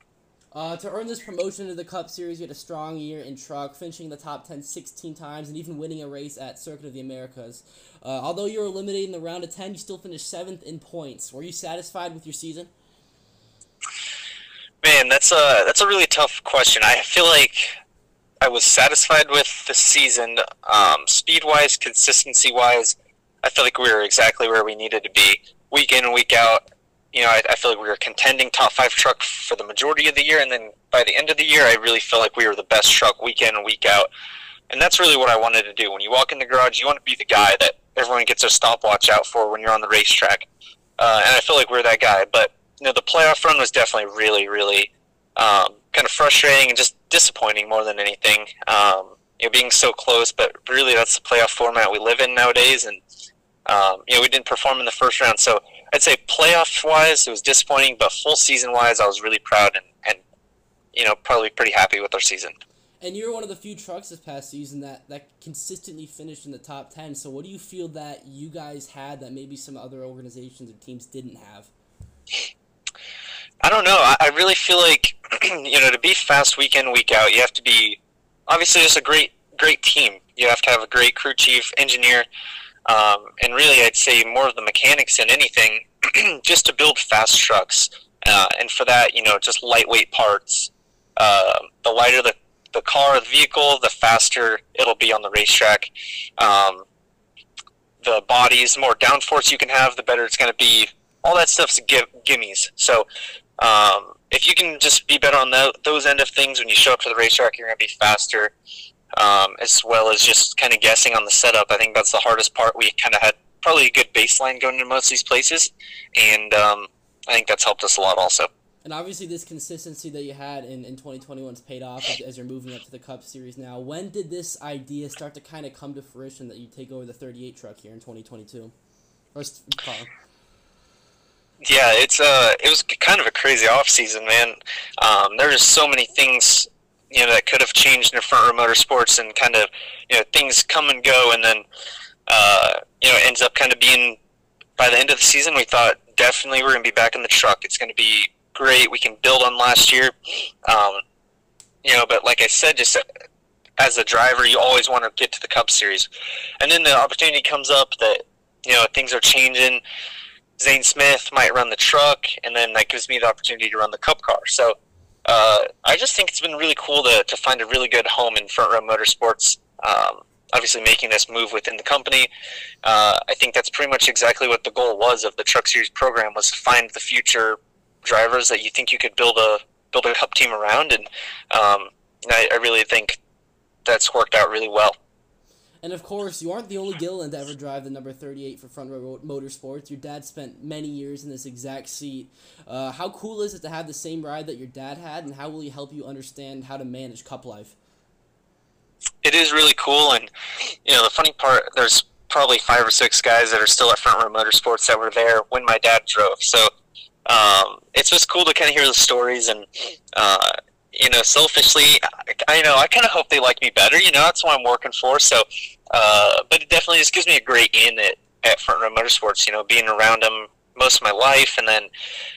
To earn this promotion to the Cup Series, you had a strong year in truck, finishing the top 10 16 times and even winning a race at Circuit of the Americas. Although you were eliminated in the round of 10, you still finished 7th in points. Were you satisfied with your season? Man, that's a really tough question. I feel like I was satisfied with the season. Speed-wise, consistency-wise, I feel like we were exactly where we needed to be. Week in and week out, I feel like we were contending top 5 truck for the majority of the year, and then by the end of the year, I really felt like we were the best truck week in and week out. And that's really what I wanted to do. When you walk in the garage, you want to be the guy that everyone gets their stopwatch out for when you're on the racetrack. And I feel like we're that guy. But, the playoff run was definitely really, really kind of frustrating and just disappointing more than anything. Being so close, but really that's the playoff format we live in nowadays. And, we didn't perform in the first round. So I'd say playoff-wise, it was disappointing, but full season-wise, I was really proud and probably pretty happy with our season. And you were one of the few trucks this past season that consistently finished in the top 10. So what do you feel that you guys had that maybe some other organizations or teams didn't have? I don't know. I really feel like, to be fast week in, week out, you have to be obviously just a great team. You have to have a great crew chief, engineer, and really I'd say more of the mechanics than anything, just to build fast trucks. And for that, just lightweight parts. The lighter the car, the vehicle, the faster it'll be on the racetrack. The bodies, the more downforce you can have, the better it's going to be. All that stuff's gimmies. So if you can just be better on those end of things when you show up to the racetrack, you're going to be faster, as well as just kind of guessing on the setup. I think that's the hardest part. We kind of had probably a good baseline going into most of these places, and I think that's helped us a lot also. And obviously this consistency that you had in 2021 has paid off as you're moving up to the Cup Series now. When did this idea start to kind of come to fruition that you take over the 38 truck here in 2022? Yeah, it was kind of a crazy off season, man. There were so many things, that could have changed in Front Row Motorsports, and kind of, things come and go, and then, it ends up kind of being, by the end of the season, we thought definitely we're going to be back in the truck. It's going to be great. We can build on last year. But like I said, just as a driver, you always want to get to the Cup Series. And then the opportunity comes up that, things are changing. Zane Smith might run the truck, and then that gives me the opportunity to run the Cup car. So I just think it's been really cool to find a really good home in Front Row Motorsports. Obviously making this move within the company. I think that's pretty much exactly what the goal was of the Truck Series program, was to find the future drivers that you think you could build a Cup team around, and I really think that's worked out really well. And of course, you aren't the only Gilliland to ever drive the number 38 for Front Row Motorsports. Your dad spent many years in this exact seat. How cool is it to have the same ride that your dad had, and how will he help you understand how to manage Cup life? It is really cool, and the funny part, there's probably 5 or 6 guys that are still at Front Row Motorsports that were there when my dad drove. So it's just cool to kind of hear the stories, and selfishly, I kind of hope they like me better. That's what I'm working for. So, but it definitely just gives me a great in at Front Row Motorsports. Being around them most of my life, and then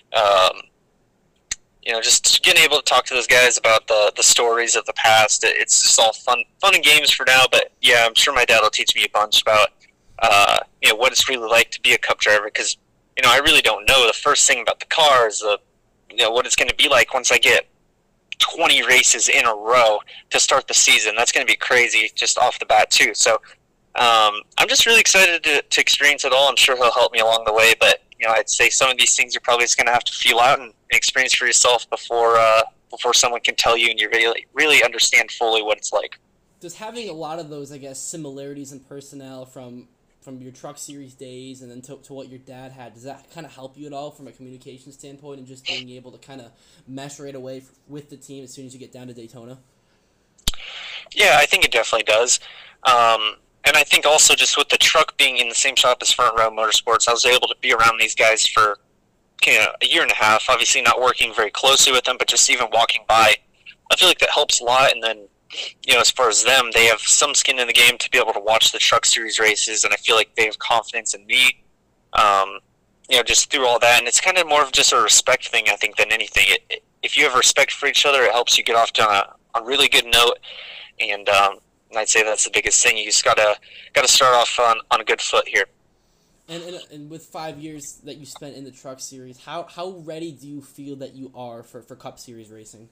just getting able to talk to those guys about the stories of the past. It's just all fun and games for now. But yeah, I'm sure my dad will teach me a bunch about what it's really like to be a Cup driver, because I really don't know. The first thing about the car is what it's going to be like once I get 20 races in a row to start the season. That's going to be crazy just off the bat too. So I'm just really excited to experience it all. I'm sure he'll help me along the way, but I'd say some of these things you're probably just going to have to feel out and experience for yourself before someone can tell you and you really understand fully what it's like. Does having a lot of those, I guess, similarities in personnel from your Truck Series days and then to what your dad had, does that kind of help you at all from a communication standpoint and just being able to kind of mesh right away with the team as soon as you get down to Daytona? Yeah, I think it definitely does. And I think also just with the truck being in the same shop as Front Row Motorsports, I was able to be around these guys for a year and a half, obviously not working very closely with them, but just even walking by. I feel like that helps a lot. And then, as far as them, they have some skin in the game to be able to watch the Truck Series races, and I feel like they have confidence in me, just through all that. And it's kind of more of just a respect thing, I think, than anything. If you have respect for each other, it helps you get off to a really good note. And I'd say that's the biggest thing. You just gotta start off on a good foot here. And with 5 years that you spent in the Truck Series, how ready do you feel that you are for Cup Series racing?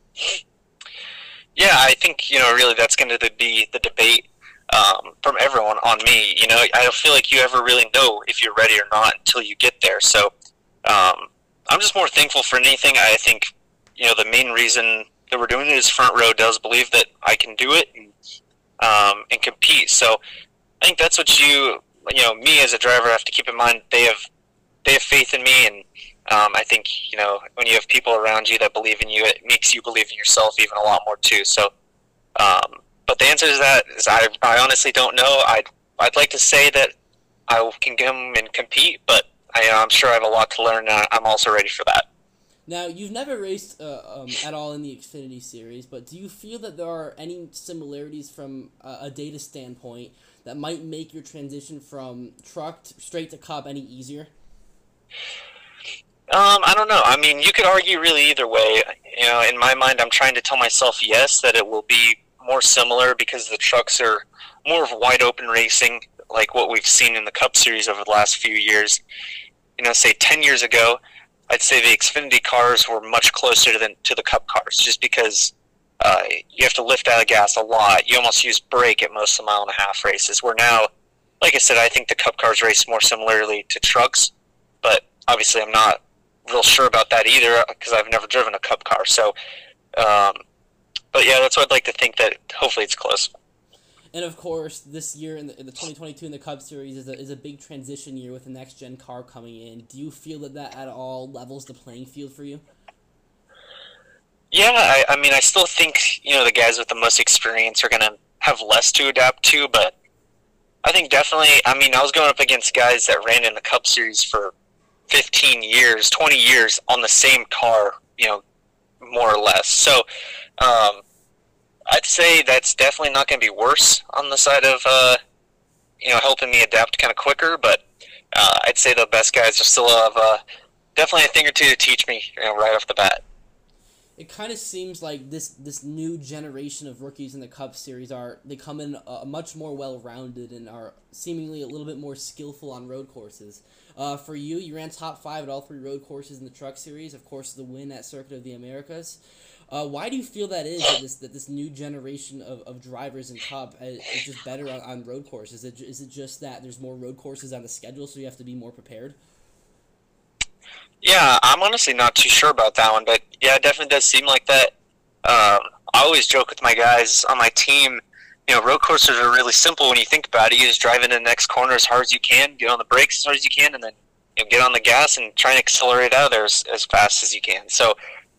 Yeah, I think really that's going to be the debate from everyone on me. I don't feel like you ever really know if you're ready or not until you get there. So I'm just more thankful for anything. I think the main reason that we're doing it is Front Row does believe that I can do it and compete. So I think that's what me as a driver have to keep in mind. They have faith in me, and I think when you have people around you that believe in you, it makes you believe in yourself even a lot more too. So, but the answer to that is I honestly don't know. I'd like to say that I can come and compete, but I'm sure I have a lot to learn. I'm also ready for that. Now, you've never raced at all in the Xfinity Series, but do you feel that there are any similarities from a data standpoint that might make your transition from truck straight to Cup any easier? I don't know. I mean, you could argue really either way. In my mind, I'm trying to tell myself yes, that it will be more similar because the trucks are more of wide open racing, like what we've seen in the Cup Series over the last few years. Say 10 years ago, I'd say the Xfinity cars were much closer to the Cup cars, just because you have to lift out of gas a lot. You almost use brake at most of the mile-and-a-half races. Where now, like I said, I think the Cup cars race more similarly to trucks, but obviously I'm not real sure about that either because I've never driven a Cup car. So, but yeah, that's what I'd like to think, that hopefully it's close. And of course, this year in the 2022 in the Cup Series is a big transition year with the next gen car coming in. Do you feel that at all levels the playing field for you? Yeah, I mean, I still think the guys with the most experience are going to have less to adapt to, but I think definitely. I mean, I was going up against guys that ran in the Cup Series for 15 years, 20 years on the same car, more or less. So, I'd say that's definitely not going to be worse on the side of, helping me adapt kind of quicker. But I'd say the best guys are still have definitely a thing or two to teach me, right off the bat. It kind of seems like this new generation of rookies in the Cup Series they come in much more well-rounded and are seemingly a little bit more skillful on road courses. For you ran top 5 at all 3 road courses in the Truck Series, of course the win at Circuit of the Americas. Why do you feel that is, that this new generation of drivers in Cup is just better on road courses? Is it just that there's more road courses on the schedule, so you have to be more prepared? Yeah, I'm honestly not too sure about that one, but yeah, it definitely does seem like that. I always joke with my guys on my team, road courses are really simple when you think about it. You just drive into the next corner as hard as you can, get on the brakes as hard as you can, and then get on the gas and try and accelerate out of there as fast as you can. So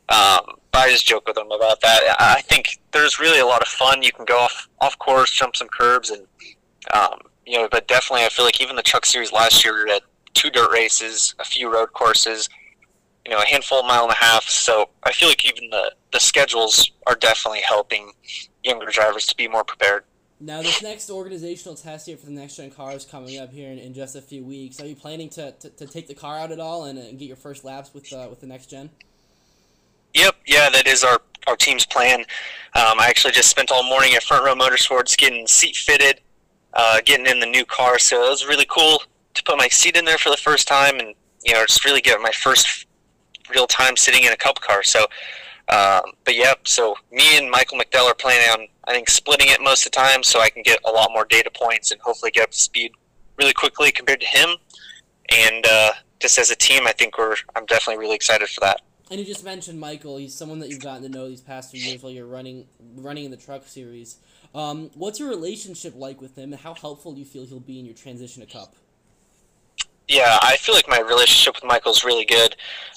I just joke with them about that. I think there's really a lot of fun. You can go off course, jump some curbs, and but definitely I feel like even the Truck Series last year, we had 2 dirt races, a few road courses, a handful of 1.5 miles. So I feel like even the schedules are definitely helping younger drivers to be more prepared. Now, this next organizational test here for the next gen car is coming up here in just a few weeks. Are you planning to take the car out at all and get your first laps with the next gen? Yep, yeah, that is our team's plan. I actually just spent all morning at Front Row Motorsports getting seat fitted, getting in the new car. So it was really cool to put my seat in there for the first time and, just really get my first real time sitting in a Cup car. So, but yeah, so me and Michael McDowell are planning on, I think, splitting it most of the time so I can get a lot more data points and hopefully get up to speed really quickly compared to him. And just as a team, I think I'm definitely really excited for that. And you just mentioned Michael. He's someone that you've gotten to know these past few years while you're running in the Truck Series. What's your relationship like with him, and how helpful do you feel he'll be in your transition to Cup? Yeah, I feel like my relationship with Michael is really good.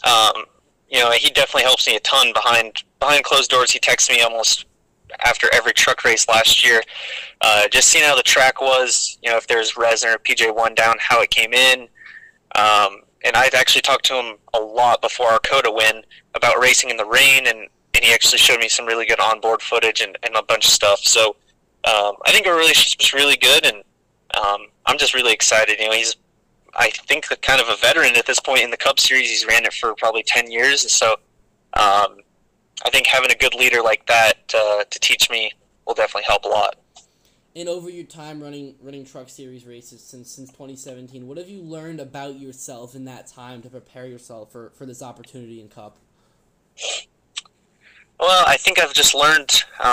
He definitely helps me a ton behind closed doors. He texts me almost after every truck race last year, just seeing how the track was, if there's resin or PJ1 down, how it came in. And I'd actually talked to him a lot before our COTA win about racing in the rain, and he actually showed me some really good onboard footage and a bunch of stuff. So I think our relationship is really good, and I'm just really excited. He's, I think, kind of a veteran at this point in the Cup Series. He's ran it for probably 10 years, so I think having a good leader like that to teach me will definitely help a lot. And over your time running Truck Series races since 2017, what have you learned about yourself in that time to prepare yourself for this opportunity in Cup? Well, I think I've just learned,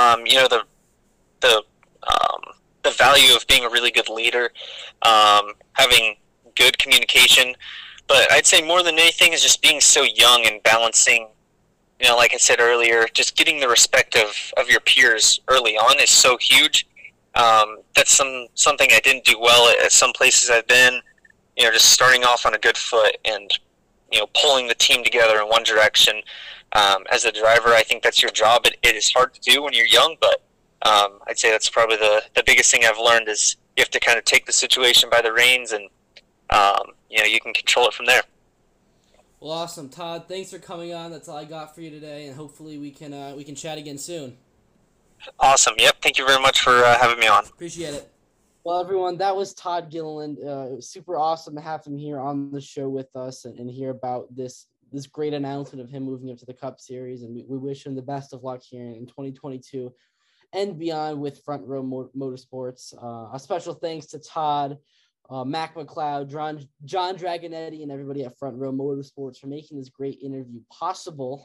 the value of being a really good leader, having good communication. But I'd say more than anything is just being so young and balancing, like I said earlier, just getting the respect of your peers early on is so huge. That's something I didn't do well at some places I've been, just starting off on a good foot and, pulling the team together in one direction. As a driver, I think that's your job. It is hard to do when you're young, but I'd say that's probably the biggest thing I've learned is you have to kind of take the situation by the reins and, you can control it from there. Well, awesome. Todd, thanks for coming on. That's all I got for you today, and hopefully we can chat again soon. Awesome. Yep. Thank you very much for having me on. Appreciate it. Well, everyone, that was Todd Gilliland. It was super awesome to have him here on the show with us and hear about this great announcement of him moving up to the Cup Series. And we wish him the best of luck here in 2022 and beyond with Front Row Motorsports. A special thanks to Todd, Mac McLeod, John Dragonetti, and everybody at Front Row Motorsports for making this great interview possible.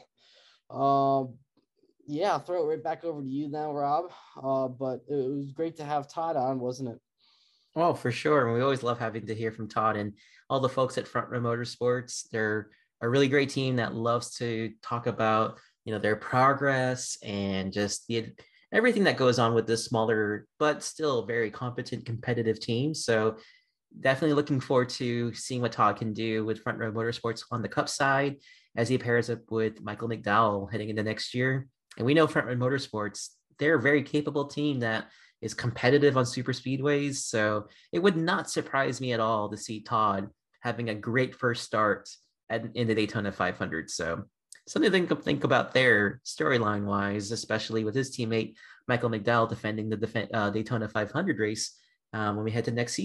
Yeah, I'll throw it right back over to you now, Rob. But it was great to have Todd on, wasn't it? Oh, for sure. We always love having to hear from Todd and all the folks at Front Row Motorsports. They're a really great team that loves to talk about, their progress and just everything that goes on with this smaller, but still very competent, competitive team. So definitely looking forward to seeing what Todd can do with Front Row Motorsports on the Cup side as he pairs up with Michael McDowell heading into next year. And we know Front Row Motorsports, they're a very capable team that is competitive on super speedways. So it would not surprise me at all to see Todd having a great first start in the Daytona 500. So something to think about there storyline wise, especially with his teammate, Michael McDowell, defending the Daytona 500 race when we head to next season.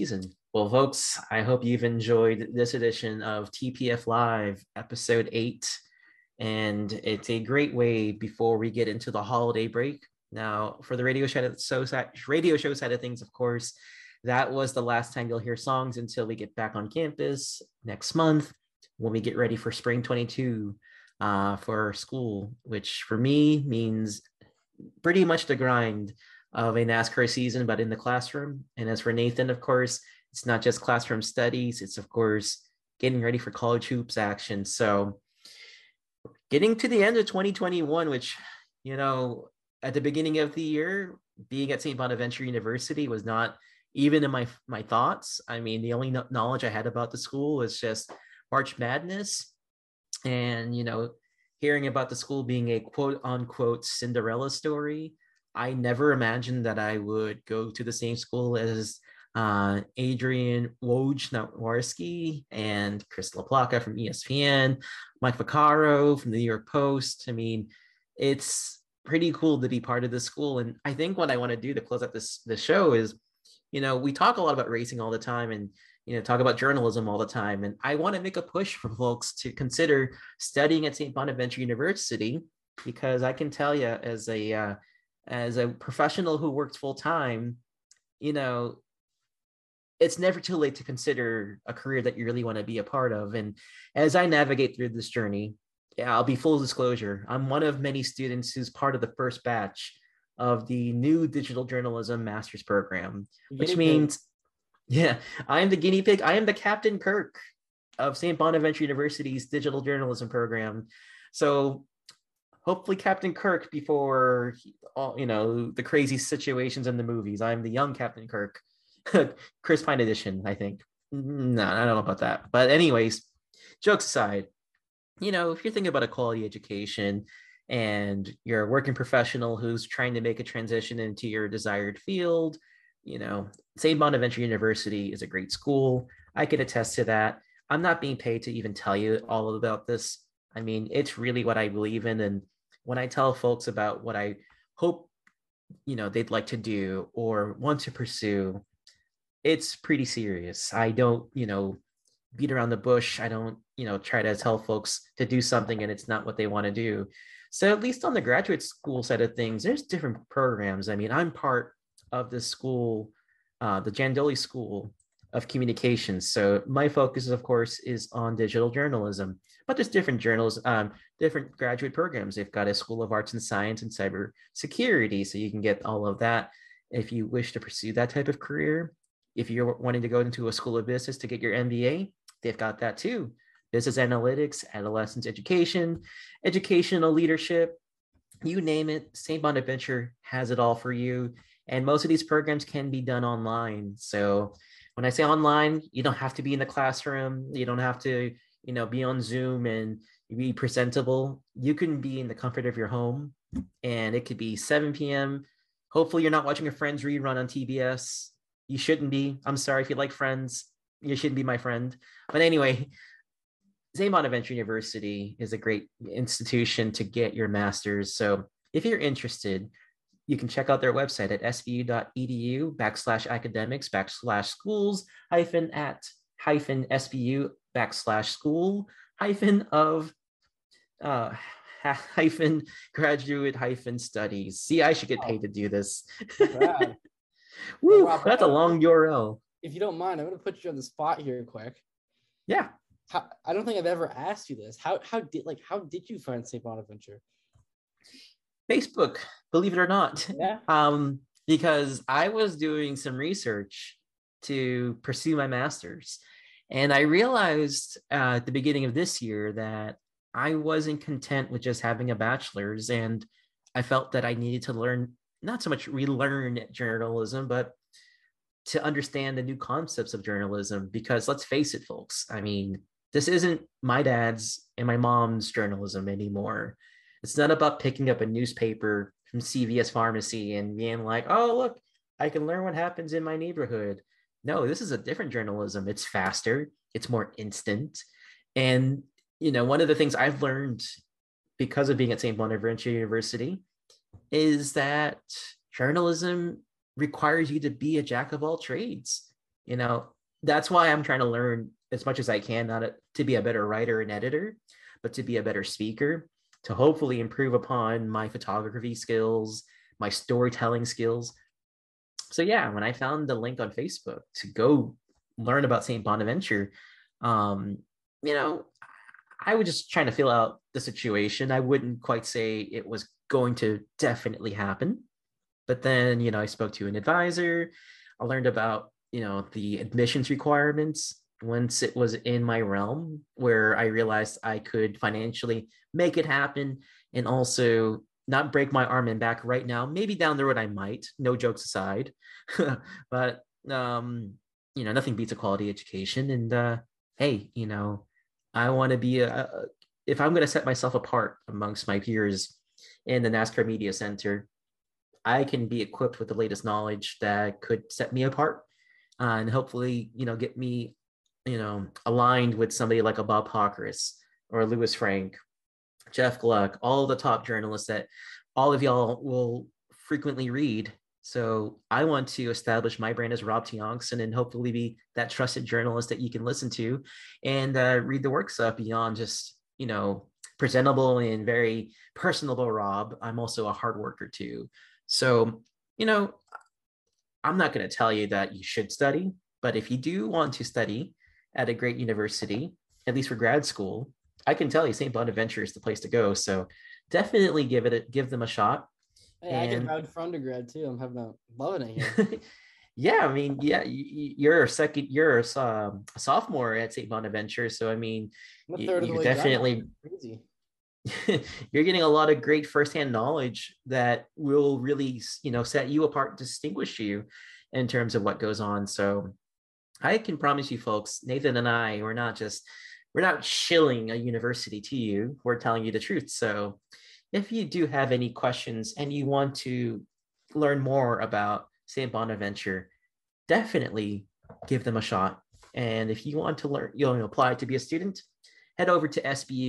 Well, folks, I hope you've enjoyed this edition of TPF Live, episode 8. And it's a great way before we get into the holiday break. Now, for the radio show side of things, of course, that was the last time you'll hear songs until we get back on campus next month when we get ready for spring 22 for school, which for me means pretty much the grind of a NASCAR season, but in the classroom. And as for Nathan, of course, it's not just classroom studies, it's of course getting ready for college hoops action. So getting to the end of 2021, which, at the beginning of the year, being at St. Bonaventure University was not even in my thoughts. I mean, the only knowledge I had about the school was just March Madness and, hearing about the school being a quote unquote Cinderella story. I never imagined that I would go to the same school as Adrian Wojnarowski and Chris LaPlaca from ESPN, Mike Vaccaro from the New York Post. I mean, it's pretty cool to be part of this school. And I think what I want to do to close out this show is, we talk a lot about racing all the time and, talk about journalism all the time. And I want to make a push for folks to consider studying at St. Bonaventure University, because I can tell you as a professional who works full time, it's never too late to consider a career that you really want to be a part of. And as I navigate through this journey, I'll be full disclosure, I'm one of many students who's part of the first batch of the new digital journalism master's program, which means, I am the guinea pig. I am the Captain Kirk of St. Bonaventure University's digital journalism program. So hopefully Captain Kirk before all, the crazy situations in the movies. I'm the young Captain Kirk. Chris Pine edition, I think. No, I don't know about that. But anyways, jokes aside, if you're thinking about a quality education and you're a working professional who's trying to make a transition into your desired field, St. Bonaventure University is a great school. I can attest to that. I'm not being paid to even tell you all about this. I mean, it's really what I believe in. And when I tell folks about what I hope, they'd like to do or want to pursue, it's pretty serious. I don't, beat around the bush. I don't, try to tell folks to do something and it's not what they want to do. So at least on the graduate school side of things, there's different programs. I mean, I'm part of the school, the Jandoli School of Communications. So my focus, of course, is on digital journalism, but there's different different graduate programs. They've got a School of Arts and Science and Cyber Security. So you can get all of that if you wish to pursue that type of career. If you're wanting to go into a School of Business to get your MBA, they've got that too. Business analytics, adolescence education, educational leadership, you name it, St. Bonaventure has it all for you. And most of these programs can be done online. So when I say online, you don't have to be in the classroom. You don't have to, be on Zoom and be presentable. You can be in the comfort of your home, and it could be 7 p.m. Hopefully you're not watching a Friends rerun on TBS. You shouldn't be. I'm sorry if you like Friends. You shouldn't be my friend. But anyway, St. Bonaventure University is a great institution to get your master's. So if you're interested, you can check out their website at svu.edu/academics/schools-at-school-graduate-studies. See, I should get paid to do this. Woo, Rob, that's a long URL. If you don't mind, I'm going to put you on the spot here quick. Yeah. I don't think I've ever asked you this. How did you find St. Bonaventure? Facebook, believe it or not. Yeah. Because I was doing some research to pursue my master's, and I realized at the beginning of this year that I wasn't content with just having a bachelor's, and I felt that I needed to learn, not so much relearn journalism, but to understand the new concepts of journalism. Because let's face it, folks, I mean, this isn't my dad's and my mom's journalism anymore. It's not about picking up a newspaper from CVS Pharmacy and being like, oh, look, I can learn what happens in my neighborhood. No, this is a different journalism. It's faster. It's more instant. And, one of the things I've learned because of being at St. Bonaventure University is that journalism requires you to be a jack of all trades. that's why I'm trying to learn as much as I can, not to be a better writer and editor, but to be a better speaker, to hopefully improve upon my photography skills, my storytelling skills. So yeah, when I found the link on Facebook to go learn about St. Bonaventure, um, you know, I was just trying to feel out the situation. I wouldn't quite say it was going to definitely happen. But then, I spoke to an advisor. I learned about, the admissions requirements once it was in my realm, where I realized I could financially make it happen and also not break my arm and back right now. Maybe down the road I might, no jokes aside. But, nothing beats a quality education. And hey, I want to be if I'm going to set myself apart amongst my peers in the NASCAR Media Center, I can be equipped with the latest knowledge that could set me apart, and hopefully, get me, aligned with somebody like a Bob Pockrass or Louis Frank, Jeff Gluck, all the top journalists that all of y'all will frequently read. So I want to establish my brand as Rob T. Youngson and hopefully be that trusted journalist that you can listen to and read the works of beyond just, presentable and very personable Rob. I'm also a hard worker too. So, I'm not going to tell you that you should study, but if you do want to study at a great university, at least for grad school, I can tell you St. Bonaventure is the place to go. So definitely give them a shot. Hey, I can vouch for undergrad too. I'm loving it here. Yeah, I mean, yeah, you're a sophomore at St. Bonaventure, so I mean, you definitely crazy. You're getting a lot of great firsthand knowledge that will really, set you apart, distinguish you in terms of what goes on. So I can promise you folks, Nathan and I, we're not shilling a university to you. We're telling you the truth. So if you do have any questions and you want to learn more about St. Bonaventure, definitely give them a shot. And if you want to learn, apply to be a student, head over to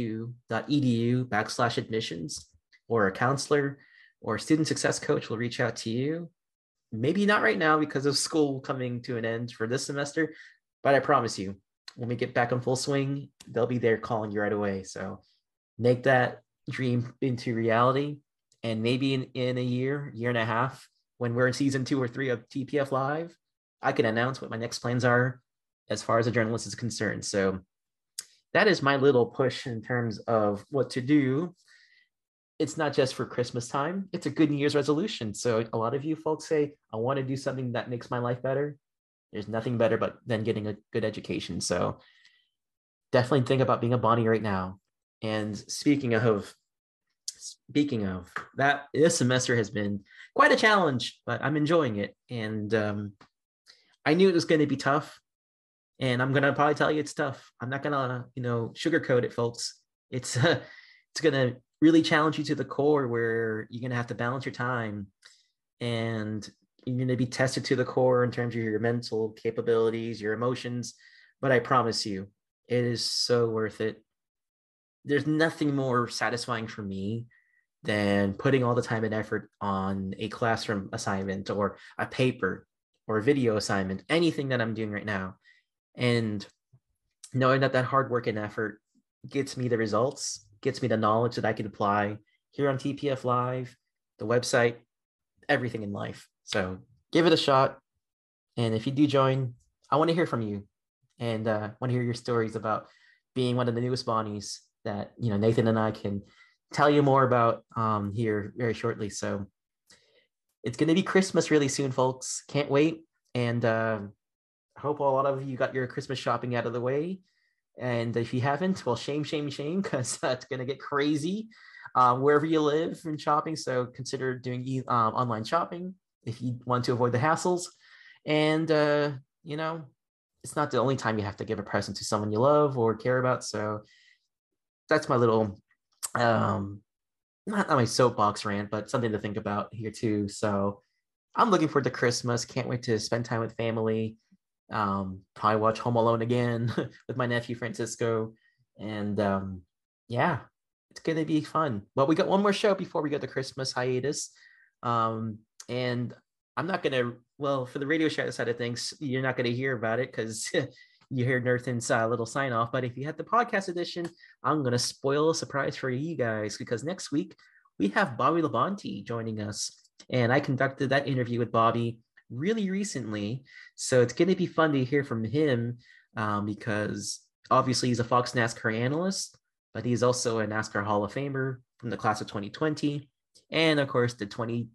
sbu.edu/admissions, or a counselor or student success coach will reach out to you. Maybe not right now because of school coming to an end for this semester, but I promise you, when we get back in full swing, they'll be there calling you right away. So make that dream into reality. And maybe in a year and a half, when we're in season 2 or 3 of TPF Live, I can announce what my next plans are as far as a journalist is concerned. So that is my little push in terms of what to do. It's not just for Christmas time. It's a good New Year's resolution. So a lot of you folks say, I want to do something that makes my life better. There's nothing better than getting a good education. So definitely think about being a Bonnie right now. And speaking of that, this semester has been quite a challenge, but I'm enjoying it. And I knew it was going to be tough. And I'm going to probably tell you it's tough. I'm not going to, sugarcoat it, folks. It's going to really challenge you to the core, where you're going to have to balance your time, and you're going to be tested to the core in terms of your mental capabilities, your emotions. But I promise you, it is so worth it. There's nothing more satisfying for me than putting all the time and effort on a classroom assignment or a paper or a video assignment, anything that I'm doing right now. And knowing that hard work and effort gets me the results, gets me the knowledge that I can apply here on TPF Live, the website, everything in life. So give it a shot. And if you do join, I want to hear from you, and want to hear your stories about being one of the newest Bonnies that, Nathan and I can tell you more about here very shortly. So it's going to be Christmas really soon, folks. Can't wait. And I hope a lot of you got your Christmas shopping out of the way. And if you haven't, well, shame, because that's going to get crazy wherever you live in shopping. So consider doing online shopping if you want to avoid the hassles. And, it's not the only time you have to give a present to someone you love or care about. So that's my little, not my soapbox rant, but something to think about here too. So I'm looking forward to Christmas. Can't wait to spend time with family. Probably watch Home Alone again with my nephew Francisco, and it's gonna be fun. Well, we got one more show before we go to Christmas hiatus, and I'm not gonna well, for the radio show side of things, you're not going to hear about it because you hear Nathan's little sign off. But if you had the podcast edition, I'm going to spoil a surprise for you guys because next week we have Bobby Labonte joining us. And I conducted that interview with Bobby really recently. So it's going to be fun to hear from him because obviously he's a Fox NASCAR analyst, but he's also a NASCAR Hall of Famer from the class of 2020. And of course, the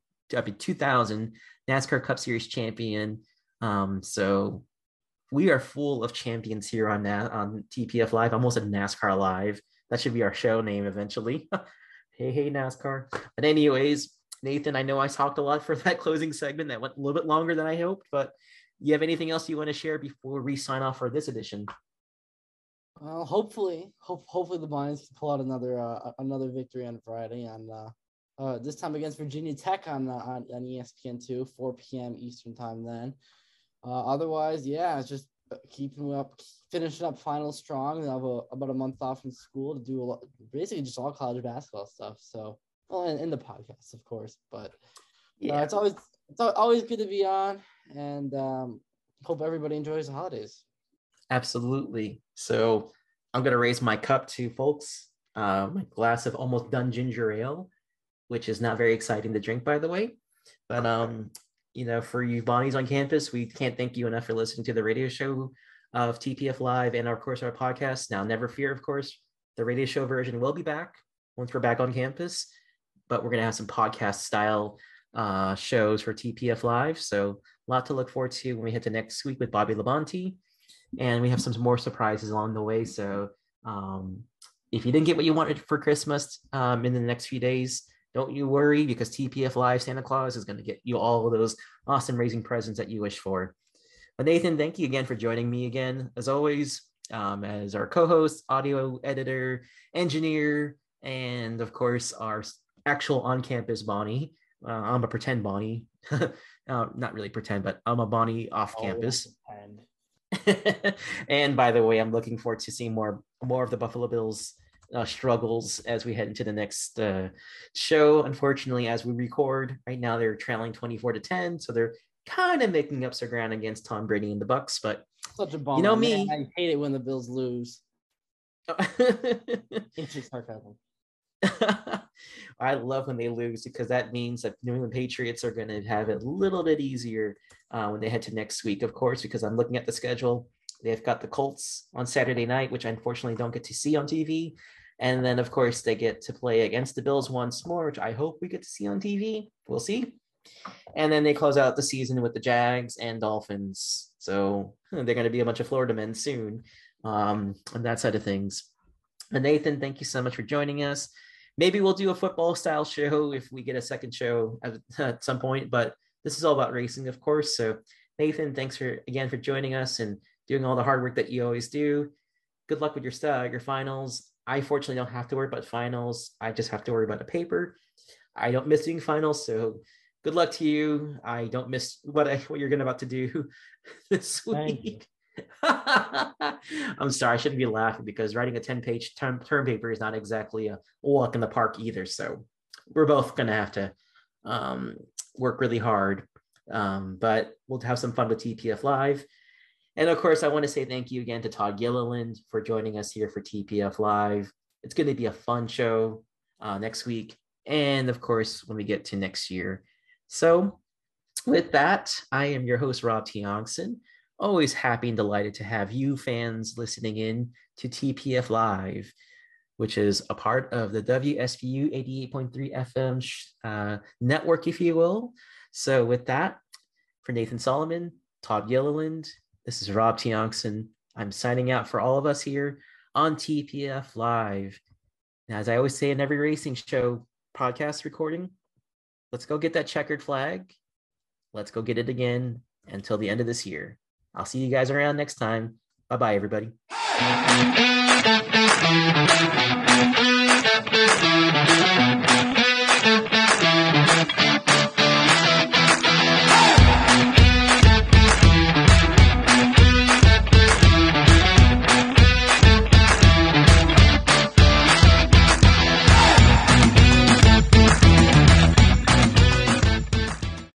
2000 NASCAR Cup Series champion. So we are full of champions here on TPF Live. I almost said NASCAR Live. That should be our show name eventually. Hey, NASCAR. But anyways, Nathan, I know I talked a lot for that closing segment. That went a little bit longer than I hoped, but you have anything else you want to share before we sign off for this edition? Well, hopefully the Lions can pull out another victory on Friday on this time against Virginia Tech on ESPN2, 4 p.m. Eastern time then. Otherwise, yeah, it's just finishing up finals strong. I have about a month off from school to do basically just all college basketball stuff. So, well, and the podcast, of course, but yeah, it's always good to be on, and hope everybody enjoys the holidays. Absolutely. So I'm going to raise my cup to folks, my glass of almost done ginger ale, which is not very exciting to drink, by the way. But, for you Bonnies on campus, we can't thank you enough for listening to the radio show of TPF Live and, of course, our podcast. Now, never fear, of course, the radio show version will be back once we're back on campus, but we're going to have some podcast style shows for TPF Live. So a lot to look forward to when we hit to next week with Bobby Labonte. And we have some more surprises along the way. So if you didn't get what you wanted for Christmas in the next few days, don't you worry, because TPF Live Santa Claus is going to get you all of those awesome raising presents that you wish for. But Nathan, thank you again for joining me again, as always, as our co-host, audio editor, engineer, and of course, our actual on-campus Bonnie. I'm a pretend Bonnie. Not really pretend, but I'm a Bonnie off campus. And by the way, I'm looking forward to seeing more of the Buffalo Bills struggles as we head into the next show. Unfortunately, as we record right now, they're trailing 24-10, so they're kind of making up some ground against Tom Brady and the Bucs. But such a bummer. You know me, I hate it when the Bills lose. It's just sarcasm. I love when they lose because that means that New England Patriots are going to have it a little bit easier when they head to next week, of course, because I'm looking at the schedule. They've got the Colts on Saturday night, which I unfortunately don't get to see on TV. And then, of course, they get to play against the Bills once more, which I hope we get to see on TV. We'll see. And then they close out the season with the Jags and Dolphins. So they're going to be a bunch of Florida men soon on that side of things. And Nathan, thank you so much for joining us. Maybe we'll do a football style show if we get a second show at some point, but this is all about racing, of course. So Nathan, thanks again for joining us and doing all the hard work that you always do. Good luck with your finals. I fortunately don't have to worry about finals. I just have to worry about a paper. I don't miss doing finals, so good luck to you. I don't miss what you're about to do this week. I'm sorry, I shouldn't be laughing because writing a 10-page term paper is not exactly a walk in the park either. So we're both going to have to work really hard, but we'll have some fun with TPF Live. And of course, I want to say thank you again to Todd Gilliland for joining us here for TPF Live. It's going to be a fun show next week. And of course, when we get to next year. So with that, I am your host, Rob T. Youngson. Always happy and delighted to have you fans listening in to TPF Live, which is a part of the WSBU 88.3 FM network, if you will. So with that, for Nathan Solomon, Todd Gilliland, this is Rob T. Youngson. I'm signing out for all of us here on TPF Live. Now, as I always say in every racing show podcast recording, let's go get that checkered flag. Let's go get it again until the end of this year. I'll see you guys around next time. Bye-bye, everybody.